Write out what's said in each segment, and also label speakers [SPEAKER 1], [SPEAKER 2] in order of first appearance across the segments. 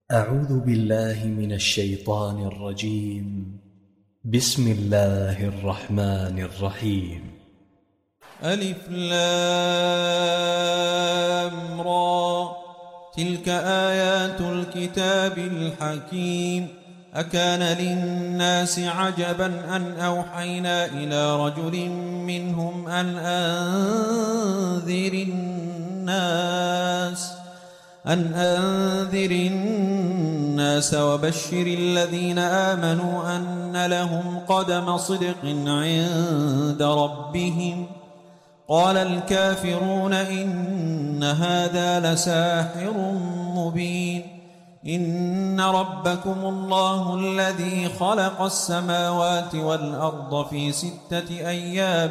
[SPEAKER 1] أعوذ بالله من الشيطان الرجيم. بسم الله الرحمن الرحيم.
[SPEAKER 2] ألف لام را، تلك آيات الكتاب الحكيم. أكان للناس عجبا أن أوحينا إلى رجل منهم أن أنذر الناس وبشر الذين آمنوا أن لهم قدم صدق عند ربهم. قال الكافرون إن هذا لساحر مبين. إن ربكم الله الذي خلق السماوات والأرض في 6 أيام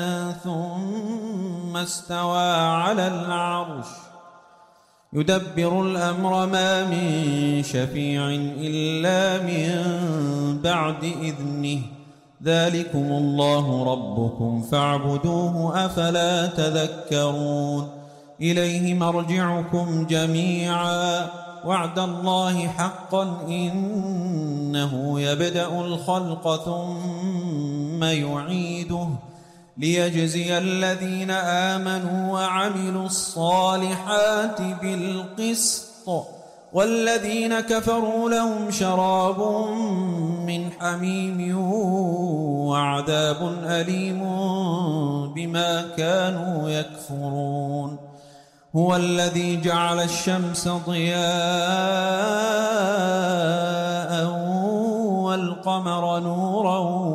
[SPEAKER 2] ثم استوى على العرش يدبر الأمر ما من شفيع إلا من بعد إذنه. ذلكم الله ربكم فاعبدوه أفلا تذكرون. إليه مرجعكم جميعا وعد الله حقا إنه يبدأ الخلق ثم يعيده ليجزي الذين آمنوا وعملوا الصالحات بالقسط، والذين كفروا لهم شراب من حميم وعذاب أليم بما كانوا يكفرون. هو الذي جعل الشمس ضياء والقمر نورا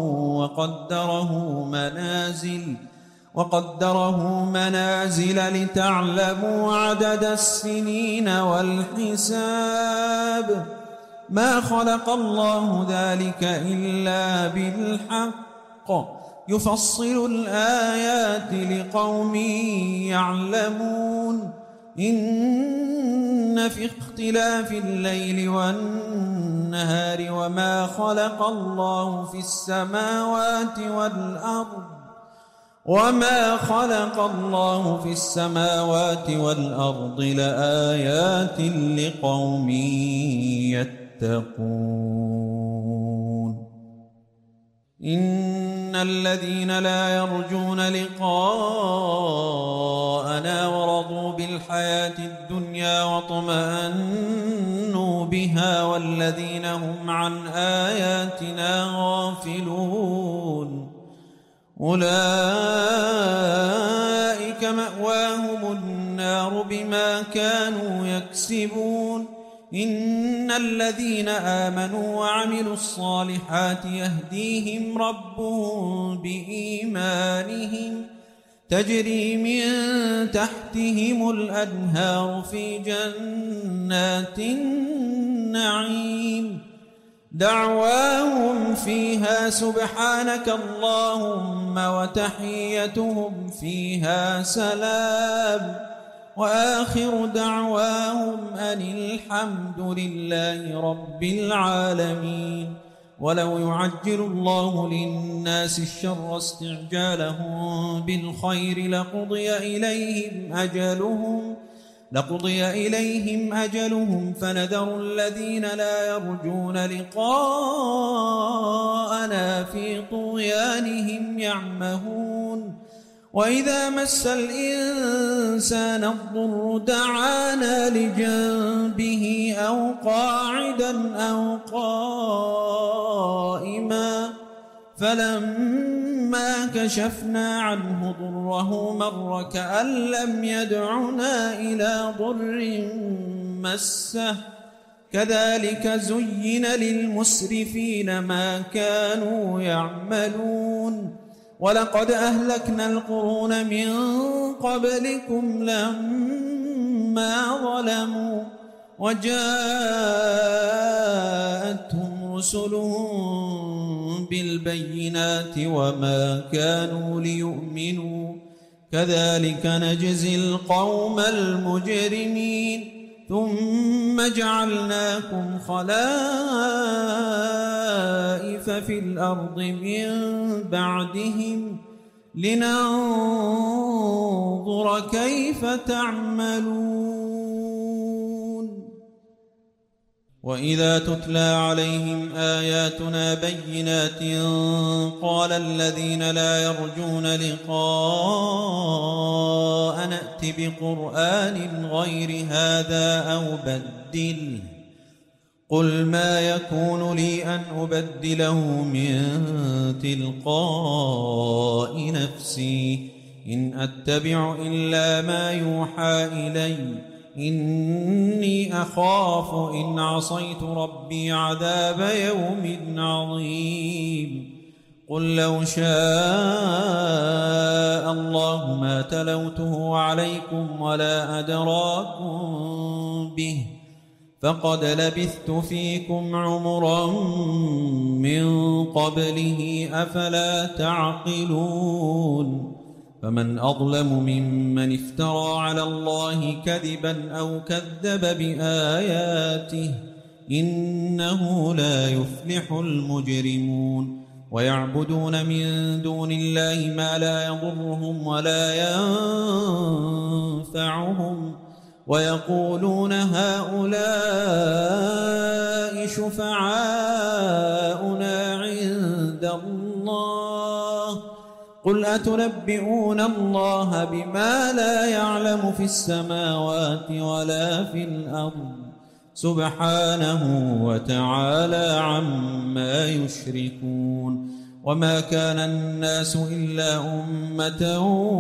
[SPEAKER 2] وقدره منازل لتعلموا عدد السنين والحساب. ما خلق الله ذلك إلا بالحق يفصل الآيات لقوم يعلمون. إن في اختلاف الليل والنهار وما خلق الله في السماوات والأرض لآيات لقوم يتقون. إن الذين لا يرجون لقاءنا ورضوا بالحياة الدنيا واطمأنوا بها والذين هم عن آياتنا غافلون أولئك مأواهم النار بما كانوا يكسبون. إن الذين آمنوا وعملوا الصالحات يهديهم ربهم بإيمانهم تجري من تحتهم الأنهار في جنات النعيم دعواهم فيها سبحانك اللهم وتحيتهم فيها سلام وآخر دعواهم أن الحمد لله رب العالمين. ولو يعجل الله للناس الشر استعجالهم بالخير لقضي إليهم أجلهم فنذر الذين لا يرجون لقاءنا في طغيانهم يعمهون. وإذا مس الإنسان الضر دعانا لجنبه أو قاعدا أو قائما فلما كشفنا عنه ضره مر كأن لم يدعنا إلى ضر مسه. كذلك زين للمسرفين ما كانوا يعملون. ولقد أهلكنا القرون من قبلكم لما ظلموا وجاءتهم رسلهم بالبينات وما كانوا ليؤمنوا كذلك نجزي القوم المجرمين. ثم جعلناكم خلائف في الأرض من بعدهم لننظر كيف تعملون. وإذا تتلى عليهم آياتنا بينات قال الذين لا يرجون لقاء نأت بقرآن غير هذا أو بدله قل ما يكون لي أن أبدله من تلقاء نفسي إن أتبع إلا ما يوحى إلي إني أخاف إن عصيت ربي عذاب يوم عظيم قل لو شاء الله ما تلوته عليكم ولا أدراكم به فقد لبثت فيكم عمرا من قبله أفلا تعقلون فمن أظلم ممن افترى على الله كذبا أو كذب بآياته إنه لا يفلح المجرمون ويعبدون من دون الله ما لا يضرهم ولا ينفعهم ويقولون هؤلاء شفعاؤنا عند الله قل أتنبئون الله بما لا يعلم في السماوات ولا في الأرض سبحانه وتعالى عما يشركون وما كان الناس إلا أمة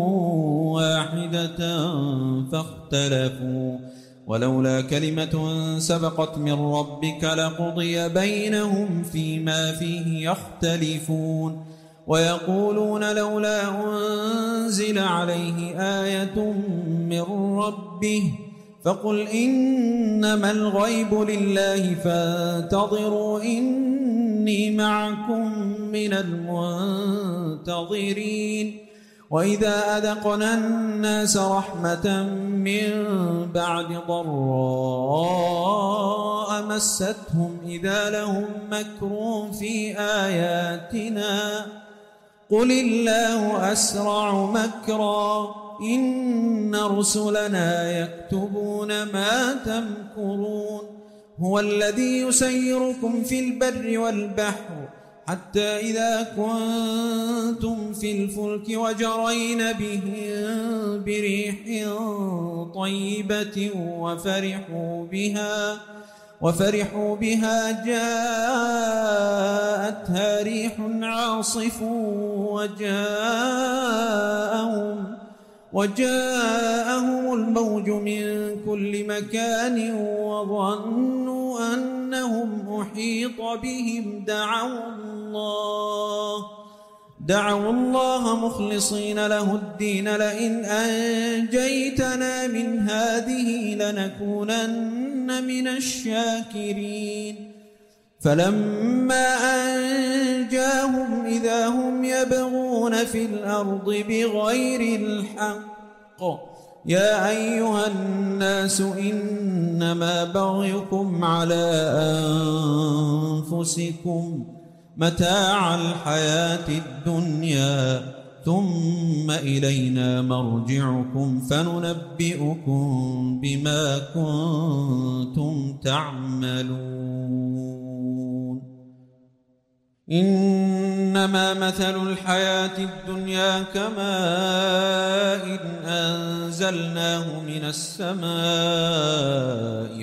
[SPEAKER 2] واحدة فاختلفوا ولولا كلمة سبقت من ربك لقضي بينهم فيما فيه يختلفون ويقولون لولا أنزل عليه آية من ربه فقل إنما الغيب لله فانتظروا إني معكم من المنتظرين وإذا أذقنا الناس رحمة من بعد ضراء مستهم إذا لهم مكر في آياتنا قل الله أسرع مكرا إن رسلنا يكتبون ما تمكرون هو الذي يسيركم في البر والبحر حتى إذا كنتم في الفلك وجرين بهم بريح طيبة وفرحوا بها جاءتها ريح عاصف وجاءهم الموج من كل مكان وظنوا أنهم أحيط بهم دعوا الله مخلصين له الدين لئن أنجيتنا من هذه لنكونن من الشاكرين فلما أنجاهم إذا هم يبغون في الأرض بغير الحق يا أيها الناس إنما بغيكم على أنفسكم متاع الحياة الدنيا ثم إلينا مرجعكم فننبئكم بما كنتم تعملون إنما مثل الحياة الدنيا كماء أنزلناه من السماء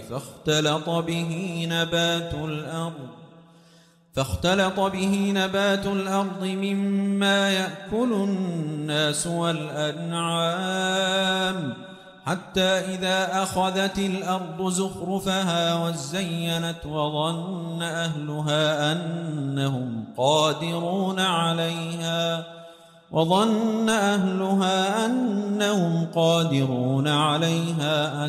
[SPEAKER 2] فاختلط به نبات الأرض مما يأكل الناس والأنعام حتى إذا أخذت الأرض زخرفها وزينت وظن أهلها أنهم قادرون عليها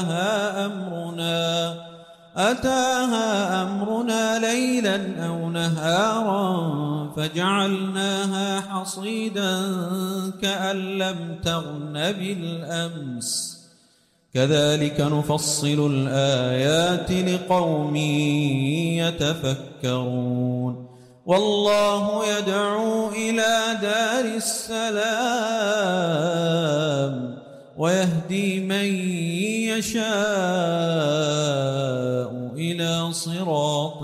[SPEAKER 2] أتاها أمرنا ليلا أو نهارا فجعلناها حصيدا كأن لم تغن بالأمس كذلك نفصل الآيات لقوم يتفكرون والله يدعو إلى دار السلام ويهدي من يشاء إلى صراط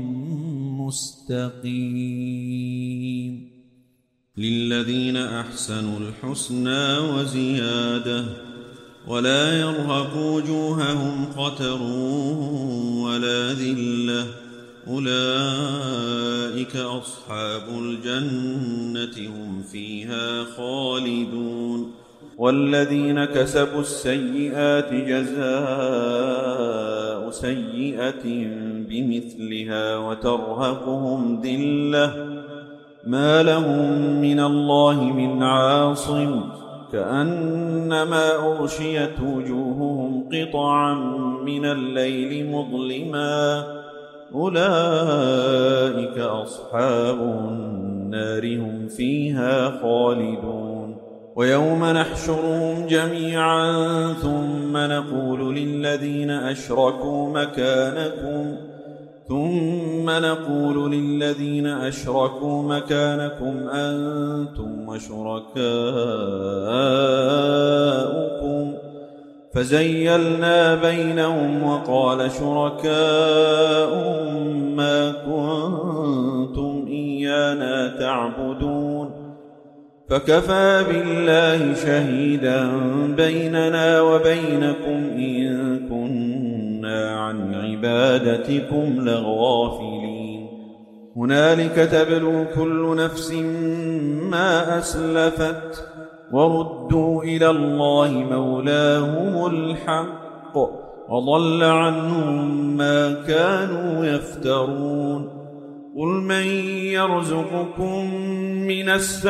[SPEAKER 2] مستقيم. للذين أحسنوا الحسنى وزيادة ولا يرهق وجوههم قتر ولا ذلة أولئك أصحاب الجنة هم فيها خالدون. والذين كسبوا السيئات جزاء سيئة بمثلها وترهقهم ذلة ما لهم من الله من عاصم كأنما أغشيت وجوههم قطعا من الليل مظلما أولئك أصحاب النار هم فيها خالدون. ويوم نحشرهم جميعا ثم نقول للذين أشركوا مكانكم أنتم وشركاؤكم فزيلنا بينهم وقال شركاؤهم ما كنتم إيانا تعبدون فكفى بالله شهيدا بيننا وبينكم إن كنا عن عبادتكم لغافلين. هنالك تبلو كل نفس ما أسلفت وردوا إلى الله مولاهم الحق وضل عنهم ما كانوا يفترون. قل من يرزقكم من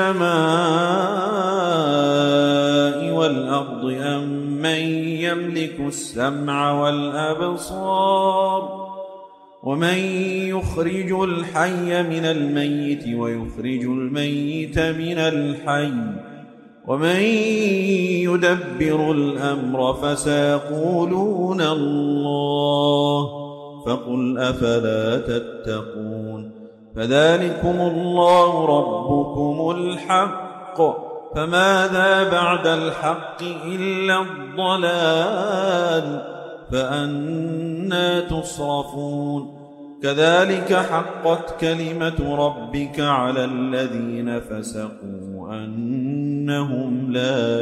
[SPEAKER 2] السماء والأرض أم من يملك السمع والأبصار ومن يخرج الحي من الميت ويخرج الميت من الحي ومن يدبر الأمر فسيقولون الله فقل أفلا تتقون. فذلكم الله ربكم الحق فماذا بعد الحق إلا الضلال فأنى تصرفون. كذلك حقت كلمة ربك على الذين فسقوا أنهم لا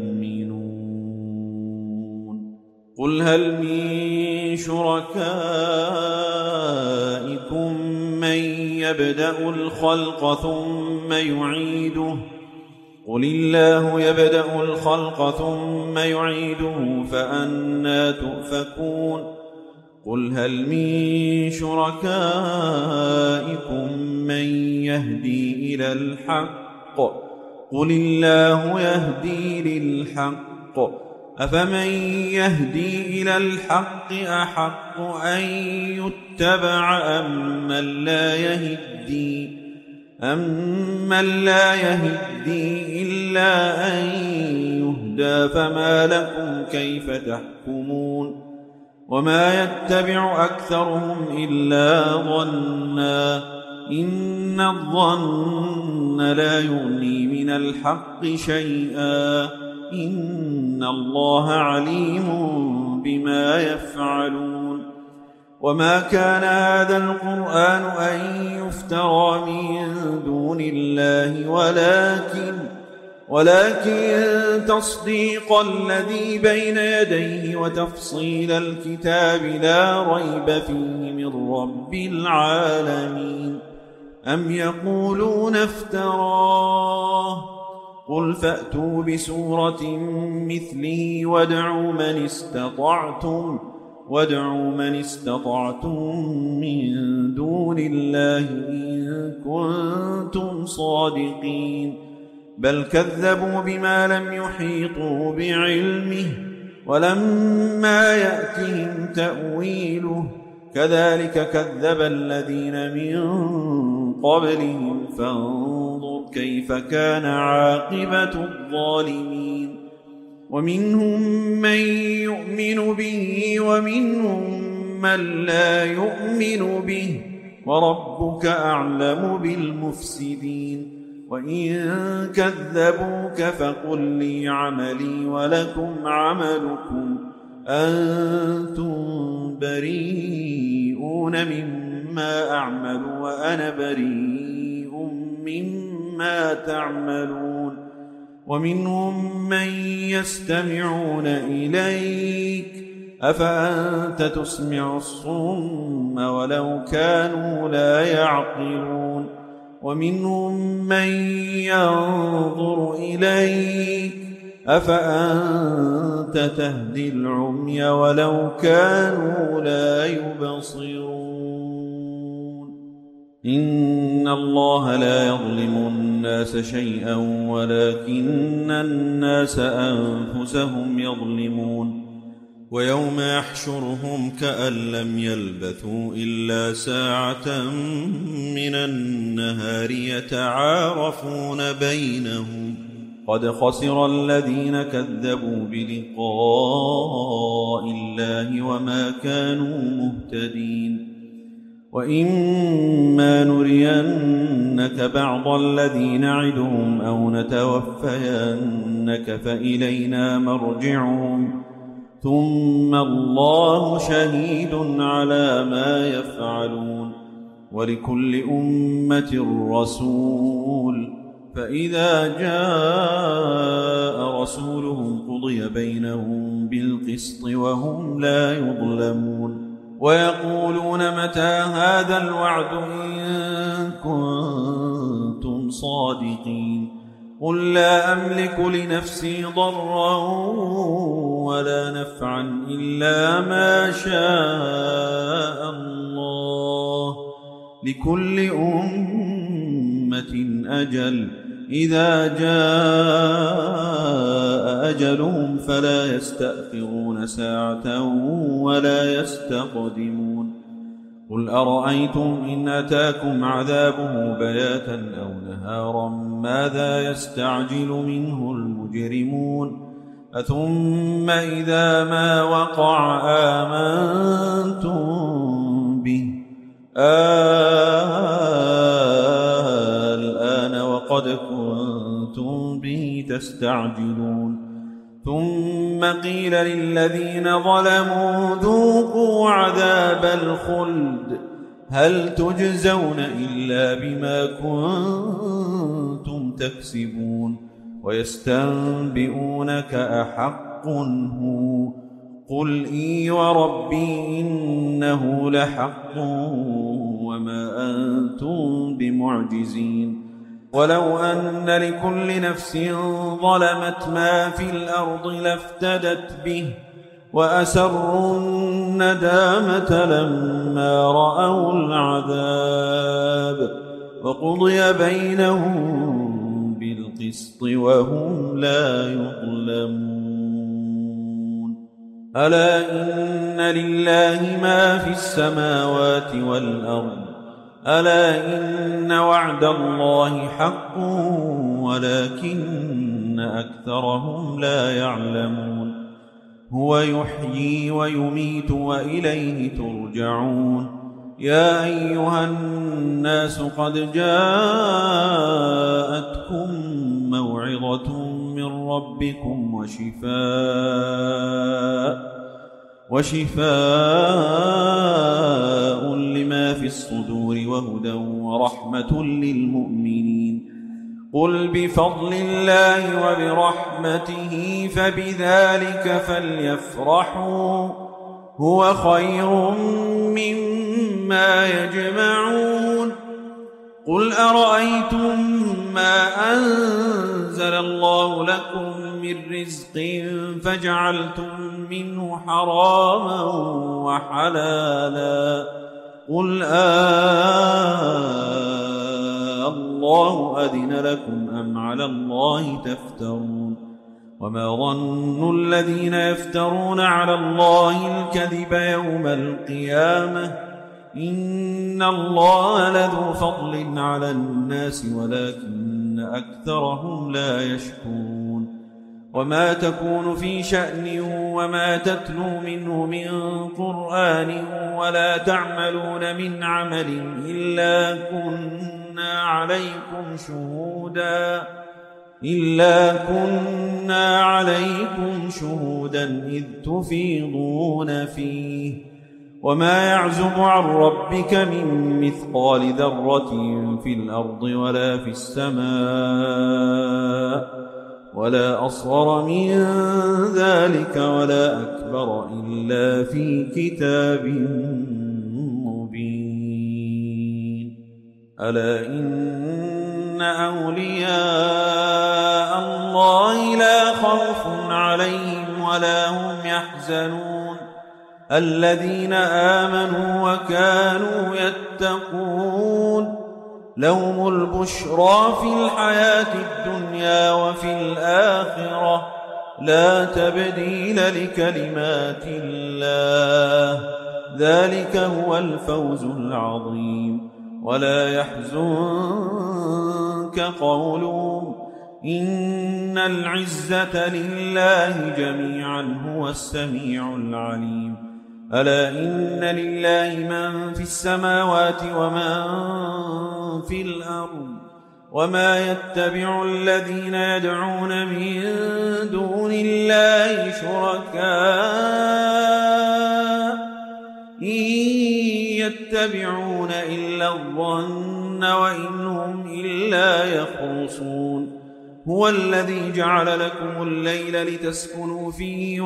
[SPEAKER 2] يؤمنون. قل هل من شركائكم من يبدأ الخلق ثم يعيده قل الله يبدأ الخلق ثم يعيده فأنى تؤفكون. قل هل من شركائكم من يهدي إلى الحق قل الله يهدي للحق أفمن يهدي إلى الحق أحق أن يتبع أمن لا يهدي إلا أن يهدى فما لكم كيف تحكمون. وما يتبع أكثرهم إلا ظنا إن الظن لا يغني من الحق شيئا إن الله عليم بما يفعلون. وما كان هذا القرآن أن يفترى من دون الله ولكن تصديق الذي بين يديه وتفصيل الكتاب لا ريب فيه من رب العالمين. أم يقولون افتراه قل فأتوا بسورة مثله وادعوا من استطعتم من دون الله إن كنتم صادقين. بل كذبوا بما لم يحيطوا بعلمه ولما يأتهم تأويله كذلك كذب الذين من قبلهم فانظر كيف كان عاقبة الظالمين. ومنهم من يؤمن به ومنهم من لا يؤمن به وربك أعلم بالمفسدين. وإن كذبوك فقل لي عملي ولكم عملكم أنتم بريئون مما أعمل وأنا بريء مما تعملون ومنهم من يستمعون إليك أفأنت تسمع الصم ولو كانوا لا يعقلون ومنهم من ينظر إليك أفأنت تهدي العمي ولو كانوا لا يبصرون إن الله لا يظلم الناس شيئا ولكن الناس أنفسهم يظلمون ويوم يحشرهم كأن لم يلبثوا إلا ساعة من النهار يتعارفون بينهم قد خسر الذين كذبوا بلقاء الله وما كانوا مهتدين وإما نرينك بعض الذي نعدهم أو نتوفينك فإلينا مرجعهم ثم الله شهيد على ما يفعلون ولكل أمة رسول فإذا جاء رسولهم قضي بينهم بالقسط وهم لا يظلمون ويقولون متى هذا الوعد إن كنتم صادقين قل لا أملك لنفسي ضرا ولا نفعا إلا ما شاء الله لكل أمة أجل إذا جاء أجلهم فلا يستأخرون ساعة ولا يستقدمون قل أرأيتم إن أتاكم عذابه بياتا أو نهارا ماذا يستعجل منه المجرمون أثم إذا ما وقع آمنتم به الآن وقد كنتم به تستعجلون ثم قيل للذين ظلموا ذوقوا عذاب الخلد هل تجزون إلا بما كنتم تكسبون ويستنبئونك أحق هو قل إي وربي إنه لحق وما أنتم بمعجزين ولو أن لكل نفس ظلمت ما في الأرض لافتدت به وأسروا الندامة لما رأوا العذاب وقضي بينهم بالقسط وهم لا يظلمون ألا إن لله ما في السماوات والأرض ألا إن وعد الله حق ولكن أكثرهم لا يعلمون هو يحيي ويميت وإليه ترجعون يا أيها الناس قد جاءتكم موعظة من ربكم وشفاء لما في الصدور وهدى ورحمة للمؤمنين قل بفضل الله وبرحمته فبذلك فليفرحوا هو خير مما يجمعون قل أرأيتم ما أنزل الله لكم من رزق فجعلتم منه حراما وحلالا قل الله أذن لكم أم على الله تفترون وما ظن الذين يفترون على الله الكذب يوم القيامة إن الله لذو فضل على الناس ولكن أكثرهم لا يشكرون وما تكون في شأن وما تتلو منه من قرآن ولا تعملون من عمل إلا كنا عليكم شهودا إلا كنا عليكم شهودا إذ تفيضون فيه وما يعزب عن ربك من مثقال ذرة في الأرض ولا في السماء ولا أصغر من ذلك ولا أكبر إلا في كتاب مبين. ألا إن أولياء الله لا خوف عليهم ولا هم يحزنون الذين آمنوا وكانوا يتقون لهم البشرى في الحياة الدنيا وفي الآخرة لا تبديل لكلمات الله ذلك هو الفوز العظيم. ولا يحزنك قولهم إن العزة لله جميعا هو السميع العليم. ألا إن لله من في السماوات ومن في الأرض وما يتبع الذين يدعون من دون الله شركاء إن يتبعون إلا الظن وإن هم إلا يخرصون. هو الذي جعل لكم الليل لتسكنوا فيه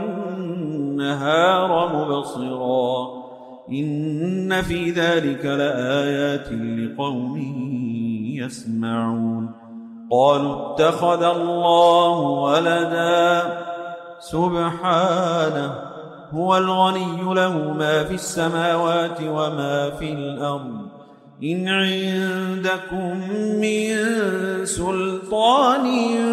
[SPEAKER 2] والنهار مبصرا إن في ذلك لآيات لقوم يسمعون. قالوا اتخذ الله ولدا سبحانه هو الغني له ما في السماوات وما في الأرض إن عندكم من سلطان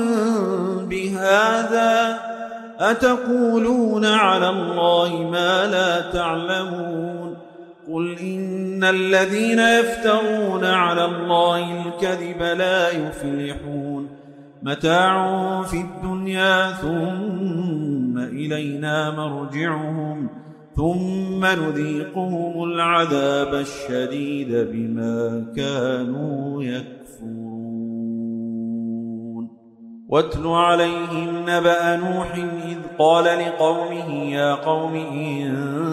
[SPEAKER 2] بهذا أتقولون على الله ما لا تعلمون. قل إن الذين يفترون على الله الكذب لا يفلحون متاع في الدنيا ثم إلينا مرجعهم ثم نذيقهم العذاب الشديد بما كانوا يكفرون. واتل عليهم نبأ نوح إذ قال لقومه يا قوم إن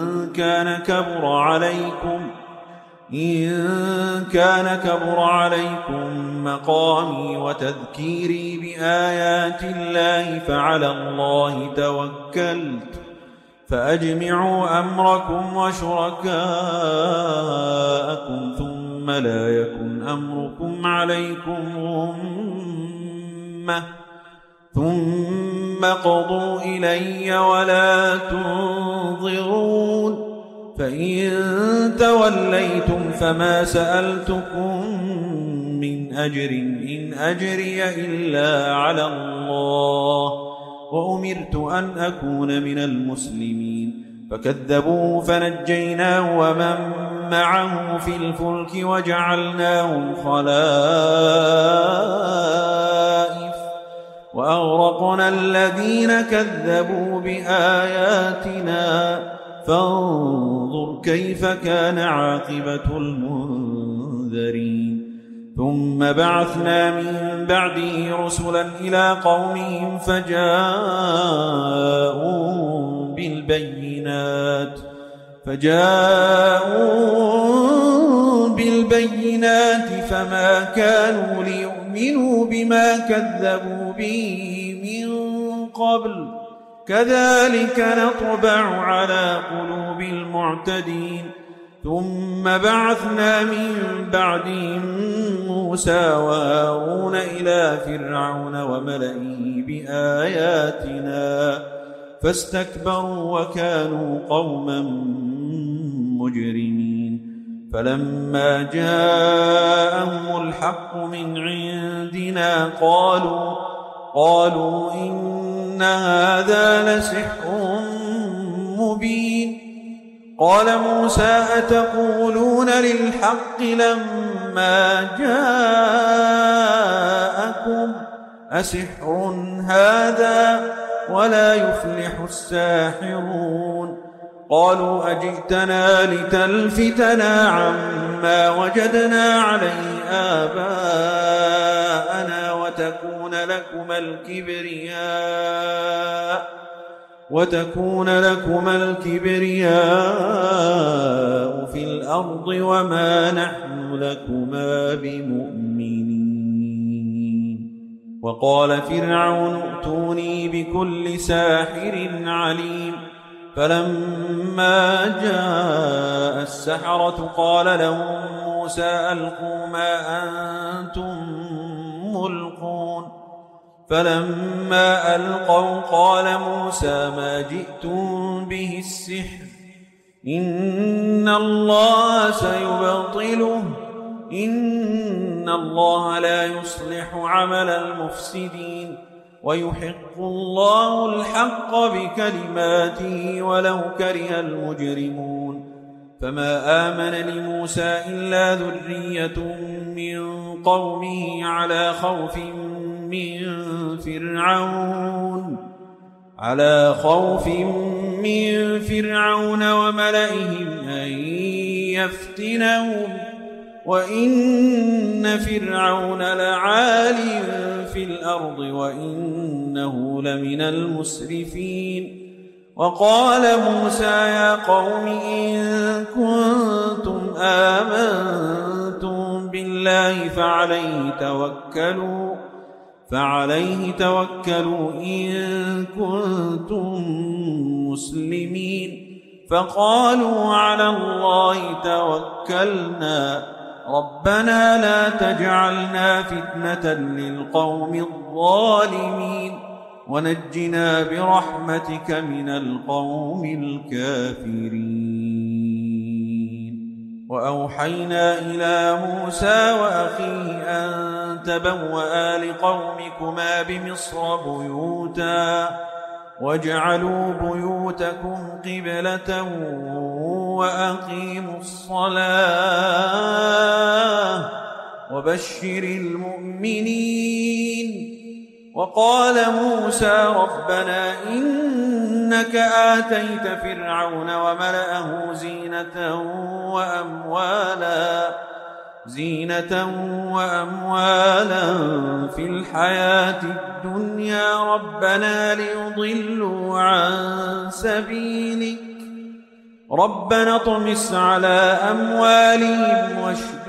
[SPEAKER 2] كان كبر عليكم مقامي وتذكيري بآيات الله فعلى الله توكلت فأجمعوا أمركم وشركاءكم ثم لا يكن أمركم عليكم غمة ثم قضوا إلي ولا تنظرون. فإن توليتم فما سألتكم من أجر إن أجري إلا على الله وأمرت أن أكون من المسلمين. فكذبوه فنجيناه ومن معه في الفلك وجعلناهم خلائف وأغرقنا الذين كذبوا بآياتنا فانظر كيف كان عاقبة المنذرين. ثم بعثنا من بعده رسلا إلى قومهم فجاءوا بالبينات فما كانوا ليؤمنوا بما كذبوا به من قبل كذلك نطبع على قلوب المعتدين. ثم بعثنا من بعدهم موسى وهارون إلى فرعون وملئه بآياتنا فاستكبروا وكانوا قوما مجرمين. فلما جاءهم الحق من عندنا قالوا إن هذا لسحر مبين. قال موسى أتقولون للحق لما جاءكم أسحر هذا ولا يفلح الساحرون. قالوا أجئتنا لتلفتنا عما وجدنا عليه آباءنا وتكون لكما الكبرياء في الأرض وما نحن لكما بمؤمنين. وقال فرعون ائتوني بكل ساحر عليم. فلما جاء السحرة قال لهم موسى ألقوا ما أنتم ملقون. فلما ألقوا قال موسى ما جئتم به السحر إن الله سيبطله إن الله لا يصلح عمل المفسدين ويحق الله الحق بكلماته ولو كره المجرمون. فما آمن لموسى إلا ذرية من قومه على خوف من فرعون وملئهم أن يفتنهم وإن فرعون لعال في الأرض وإنه لمن المسرفين. وقال موسى يا قوم إن كنتم آمنتم بالله فعليه توكلوا إن كنتم مسلمين. فقالوا على الله توكلنا ربنا لا تجعلنا فتنة للقوم الظالمين ونجنا برحمتك من القوم الكافرين. وأوحينا إلى موسى وأخيه أن تبوأ لقومكما بمصر بيوتا واجعلوا بيوتكم قبلة وأقيموا الصلاة وبشر المؤمنين. وقال موسى ربنا إنك آتيت فرعون وملأه زينة وأموالا في الحياة الدنيا ربنا ليضلوا عن سبيلك ربنا اطمس على أموالهم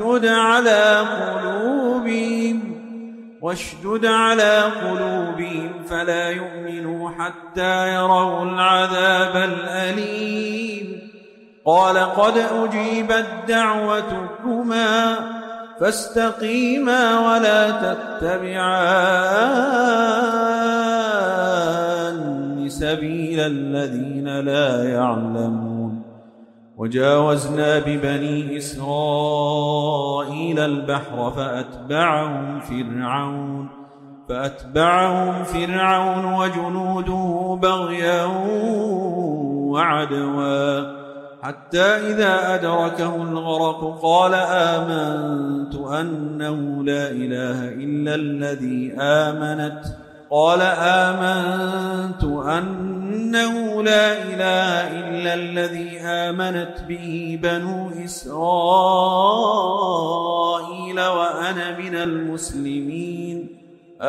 [SPEAKER 2] واشدد على قلوبهم فلا يؤمنوا حتى يروا العذاب الأليم. قال قد أجيبت دعوتكما فاستقيما ولا تتبعان سبيل الذين لا يعلمون. وجاوزنا ببني إسرائيل البحر فأتبعهم فرعون وجنوده بغيا وعدوا حتى إذا أدركه الغرق قال آمنت أنه لا إله إلا الذي آمنت به بنو إسرائيل وأنا من المسلمين.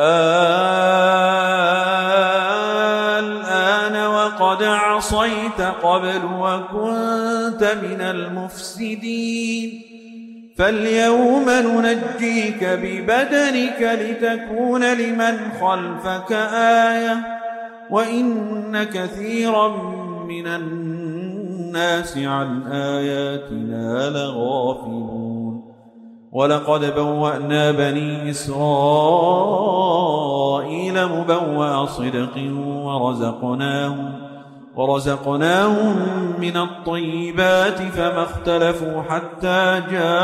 [SPEAKER 2] الآن وقد عصيت قبل وكنت من المفسدين فاليوم ننجيك ببدنك لتكون لمن خلفك آية وإن كثيرا من الناس عن آياتنا لغافلون. ولقد بوأنا بني إسرائيل مبوأ صدق ورزقناهم من الطيبات فما اختلفوا حتى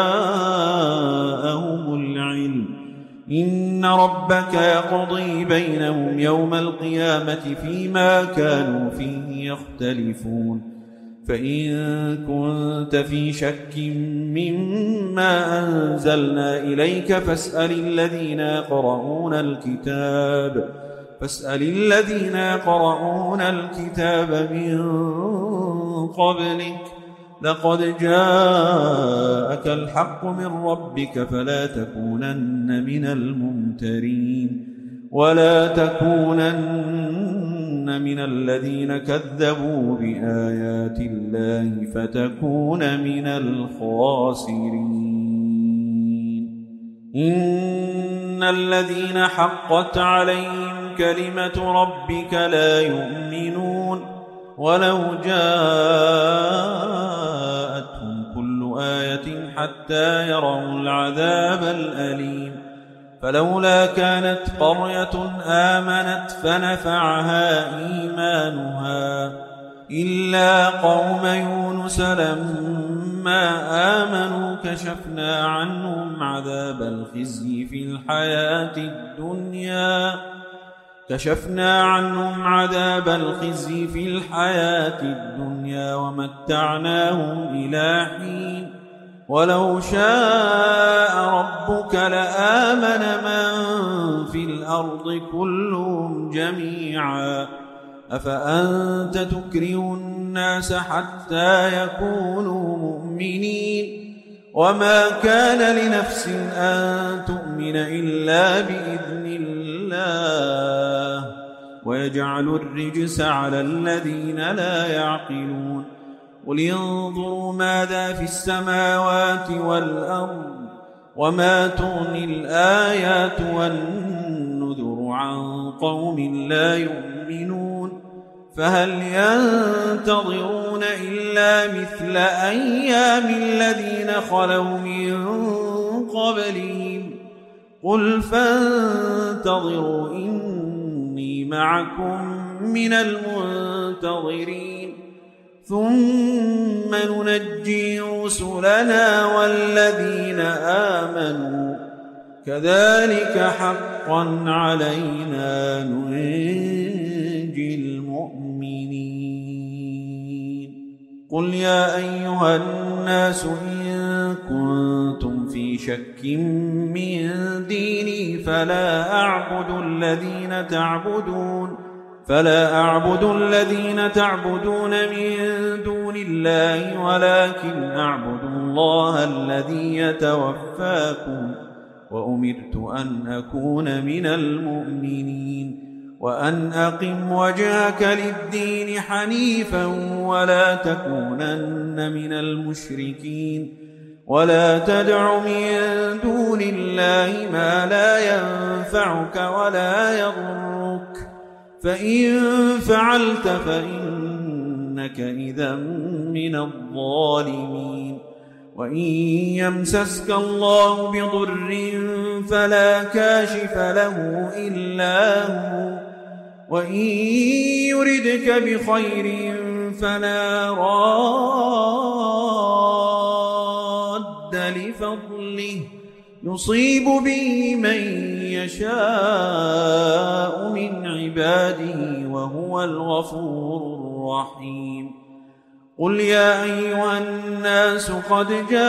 [SPEAKER 2] جاءهم العلم. إن ربك يقضي بينهم يوم القيامة فيما كانوا فيه يختلفون. فإن كنت في شك مما أنزلنا إليك فاسأل الذين يقرؤون الكتاب من قبلك لقد جاءك الحق من ربك فلا تكونن من الممترين ولا تكونن من الذين كذبوا بآيات الله فتكون من الخاسرين إن الذين حقت عليهم كلمة ربك لا يؤمنون ولو جاءتهم كل آية حتى يروا العذاب الأليم فلولا كانت قرية آمنت فنفعها إيمانها إلا قوم يونس لما آمنوا كشفنا عنهم عذاب الخزي في الحياة الدنيا ومتعناهم إلى حين ولو شاء ربك لآمن من في الأرض كلهم جميعا أفأنت تكره الناس حتى يكونوا مؤمنين وما كان لنفس أن تؤمن إلا بإذن الله ويجعل الرجس على الذين لا يعقلون قل انظروا ماذا في السماوات والأرض وما تغني الآيات والنذر عن قوم لا يؤمنون فهل ينتظرون إلا مثل أيام الذين خلوا من قبلهم قل فانتظروا إني معكم من المنتظرين ثم ننجي رسلنا والذين آمنوا كذلك حقا علينا ننجي المؤمنين قل يا أيها الناس إن كنتم في شك من ديني فلا أعبد الذين تعبدون من دون الله ولكن أعبد الله الذي يتوفاكم وأمرت أن أكون من المؤمنين وأن أقم وجهك للدين حنيفا ولا تكونن من المشركين ولا تدع من دون الله ما لا ينفعك ولا يضرك فإن فعلت فإنك إذا من الظالمين وإن يمسسك الله بضر فلا كاشف له إلا هو وإن يردك بخير فلا راد لفضله يصيب به من يشاء من عباده وهو الغفور الرحيم قل يا أيها الناس قد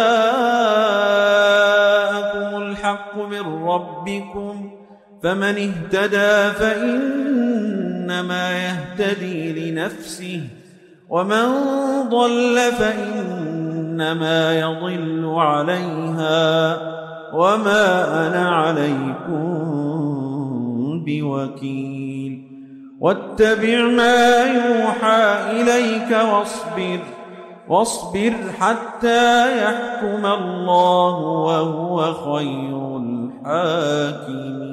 [SPEAKER 2] جاءكم الحق من ربكم فمن اهتدى فإنما يهتدي لنفسه ومن ضل فإنما يضل عليها وما أنا عليكم بوكيل واتبع ما يوحى إليك واصبر حتى يحكم الله وهو خير الحاكمين